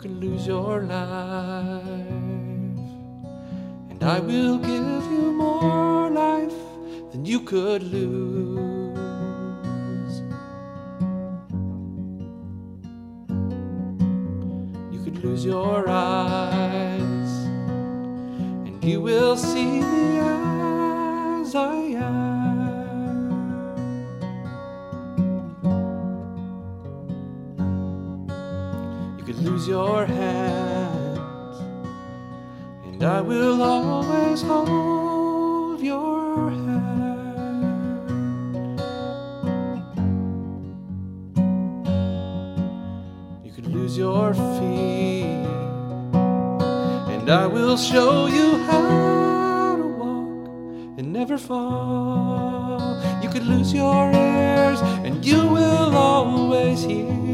could lose your life, and I will give you more life than you could lose. You could lose your eyes, and you will see me as I am. You could lose your hands, and I will always hold your hand. You could lose your feet, and I will show you how to walk and never fall. You could lose your ears, and you will always hear